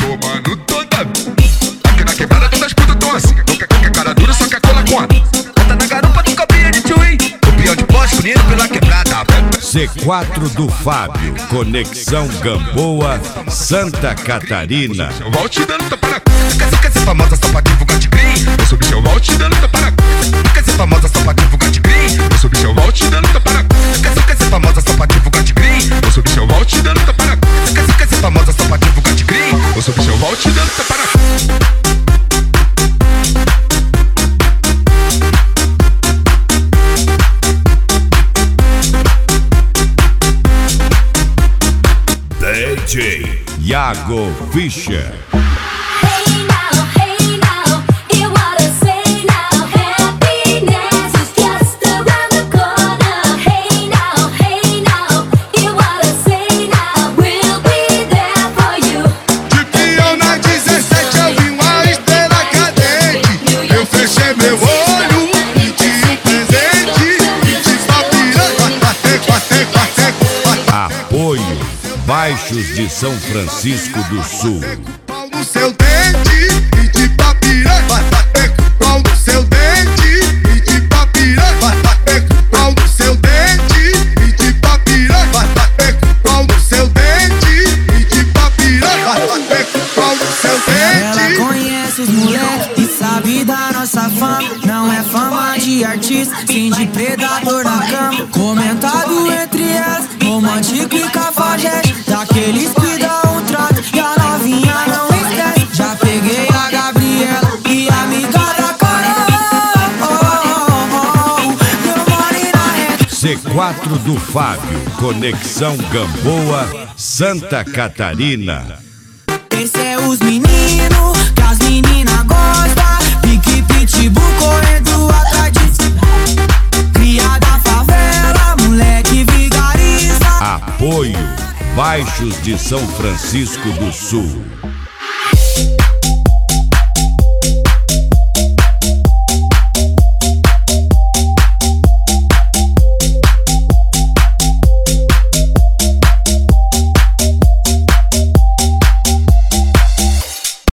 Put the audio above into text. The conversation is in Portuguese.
tomando toda. Aqui na quebrada todas as putas tão assim. Não quer cara dura, só quer cola com a. Bota na garupa do copinha de tchuí. Copião de poste, bonito pela quebrada. C4 do Fábio, Conexão Gamboa, Santa Catarina. Eu vou te dando tapa na. Quer ser famosa só pra divulgar de green? Eu sou bicho, eu vou te dando tapa na. Quer ser famosa só pra divulgar de green? Eu sou bicho, eu vou te dando tapa na. Quer ser famosa só pra divulgar de green? Eu sou bicho, eu vou te dando tapa na. Quer ser famosa só pra divulgar de green? Eu sou bicho, eu vou te dando tapa na. DJ Iago Fischer. Apoio Baixos de São Francisco do Sul. Pau no seu dente e de papirã, vai bater com pau no seu dente e de papirã, vai bater com pau no seu dente e de papirã, vai bater com pau no seu dente e de papirã, vai bater com pau no seu dente. Ela conhece os moleques e sabe da nossa fama. Não é fama de artista, sim de predador na cama. Comentado entre elas, romântico e cafajeste, daqueles que dão um trato e a novinha não esquece. Já peguei a Gabriela e a amiga da Carol. Meu mole na rede. C4 do Fábio, Conexão Gamboa, Santa Catarina. Esse é os meninos que as meninas gostam. Pique pitbull correndo atrás de cria da favela, moleque vigariza. Apoio Baixos de São Francisco do Sul.